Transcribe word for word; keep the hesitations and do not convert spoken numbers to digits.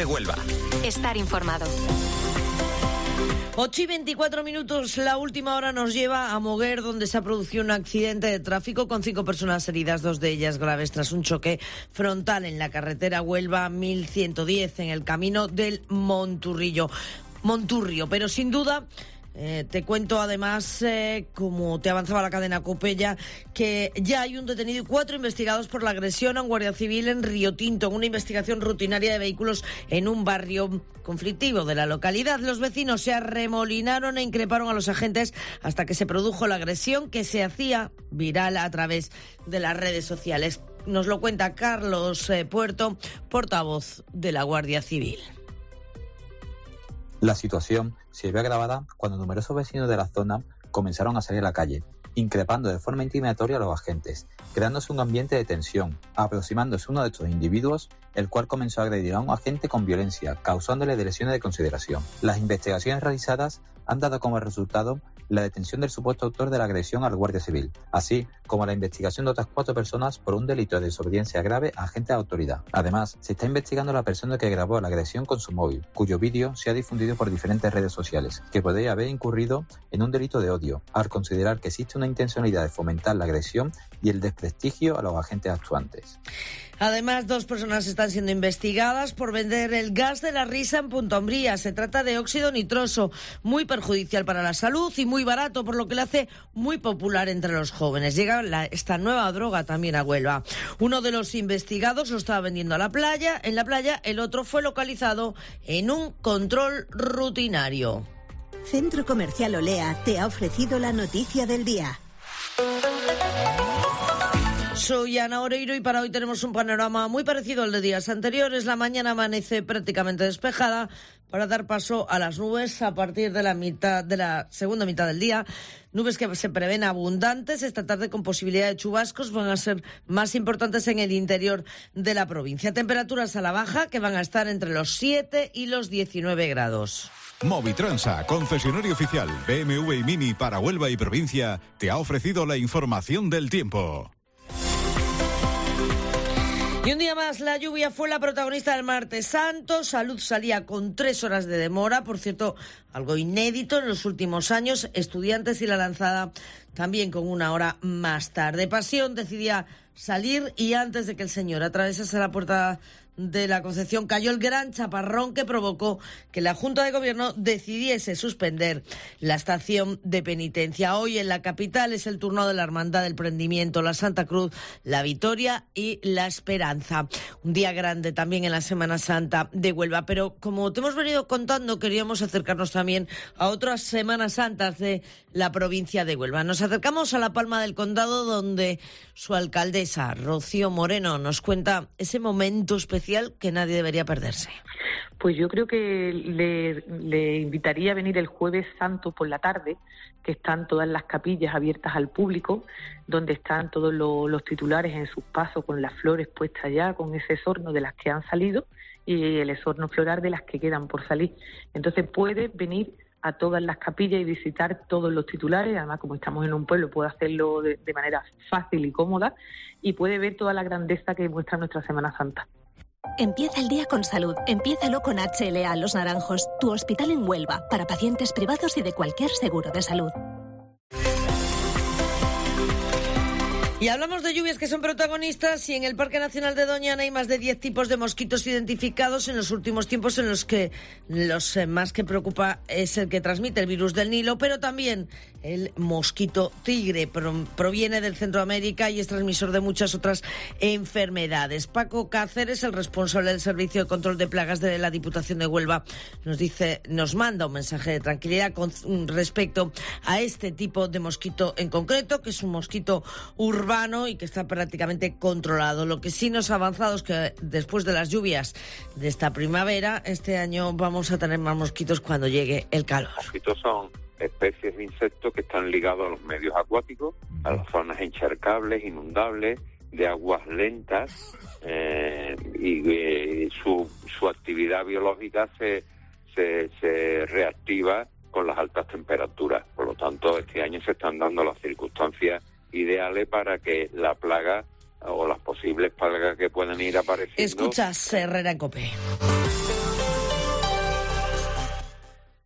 Cope Huelva. Estar informado. ocho y veinticuatro minutos, la última hora nos lleva a Moguer, donde se ha producido un accidente de tráfico con cinco personas heridas, dos de ellas graves, tras un choque frontal en la carretera Huelva mil ciento diez, en el camino del Monturrillo. Monturrio, pero sin duda... Eh, te cuento además, eh, como te avanzaba la cadena COPE, ya que ya hay un detenido y cuatro investigados por la agresión a un guardia civil en Río Tinto, en una investigación rutinaria de vehículos en un barrio conflictivo de la localidad. Los vecinos se arremolinaron e increparon a los agentes hasta que se produjo la agresión, que se hacía viral a través de las redes sociales. Nos lo cuenta Carlos eh, Puerto, portavoz de la Guardia Civil. La situación se vio agravada cuando numerosos vecinos de la zona comenzaron a salir a la calle, increpando de forma intimidatoria a los agentes, creándose un ambiente de tensión, aproximándose uno de estos individuos, el cual comenzó a agredir a un agente con violencia, causándole lesiones de consideración. Las investigaciones realizadas han dado como resultado la detención del supuesto autor de la agresión al guardia civil, así como la investigación de otras cuatro personas por un delito de desobediencia grave a agentes de autoridad. Además, se está investigando a la persona que grabó la agresión con su móvil, cuyo vídeo se ha difundido por diferentes redes sociales, que podría haber incurrido en un delito de odio, al considerar que existe una intencionalidad de fomentar la agresión y el desprestigio a los agentes actuantes. Además, dos personas están siendo investigadas por vender el gas de la risa en Punta Umbría. Se trata de óxido nitroso, muy perjudicial para la salud y muy barato, por lo que le hace muy popular entre los jóvenes. Llega la, esta nueva droga también a Huelva. Uno de los investigados lo estaba vendiendo a la playa, en la playa, el otro fue localizado en un control rutinario. Centro Comercial Olea te ha ofrecido la noticia del día. Soy Ana Oreiro y para hoy tenemos un panorama muy parecido al de días anteriores. La mañana amanece prácticamente despejada para dar paso a las nubes a partir de la mitad de la segunda mitad del día. Nubes que se prevén abundantes esta tarde con posibilidad de chubascos, van a ser más importantes en el interior de la provincia. Temperaturas a la baja que van a estar entre los siete y los diecinueve grados. Movitransa, concesionario oficial B M W y Mini para Huelva y provincia, te ha ofrecido la información del tiempo. Y un día más, la lluvia fue la protagonista del martes santo. Salud salía con tres horas de demora, por cierto, algo inédito en los últimos años. Estudiantes y la Lanzada también con una hora más tarde. Pasión decidía salir y antes de que el señor atravesase la puerta de la Concepción cayó el gran chaparrón que provocó que la Junta de Gobierno decidiese suspender la estación de penitencia. Hoy en la capital es el turno de la Hermandad del Prendimiento, la Santa Cruz, la Victoria y la Esperanza. Un día grande también en la Semana Santa de Huelva, pero como te hemos venido contando, queríamos acercarnos también a otras Semanas Santas de la provincia de Huelva. Nos acercamos a La Palma del Condado, donde su alcaldesa, Rocío Moreno, nos cuenta ese momento especial que nadie debería perderse. Pues yo creo que le, le invitaría a venir el Jueves Santo por la tarde, que están todas las capillas abiertas al público, donde están todos los, los titulares en sus pasos con las flores puestas ya, con ese esorno de las que han salido y el esorno floral de las que quedan por salir. Entonces puede venir a todas las capillas y visitar todos los titulares. Además, como estamos en un pueblo, puede hacerlo de, de manera fácil y cómoda y puede ver toda la grandeza que muestra nuestra Semana Santa. Empieza el día con salud. Empiézalo con H L A Los Naranjos, tu hospital en Huelva, para pacientes privados y de cualquier seguro de salud. Y hablamos de lluvias que son protagonistas y en el Parque Nacional de Doñana hay más de diez tipos de mosquitos identificados en los últimos tiempos, en los que los más que preocupa es el que transmite el virus del Nilo, pero también el mosquito tigre. Proviene del Centroamérica y es transmisor de muchas otras enfermedades. Paco Cáceres, el responsable del Servicio de Control de Plagas de la Diputación de Huelva, nos dice, nos manda un mensaje de tranquilidad con respecto a este tipo de mosquito en concreto, que es un mosquito urbano y que está prácticamente controlado. Lo que sí nos ha avanzado es que después de las lluvias de esta primavera, este año vamos a tener más mosquitos cuando llegue el calor. Los mosquitos son especies de insectos que están ligados a los medios acuáticos, a las zonas encharcables, inundables, de aguas lentas, eh, y eh, su, su actividad biológica se, se, se reactiva con las altas temperaturas. Por lo tanto, este año se están dando las circunstancias ideales para que la plaga o las posibles plagas que puedan ir apareciendo. Escuchas Herrera en COPE.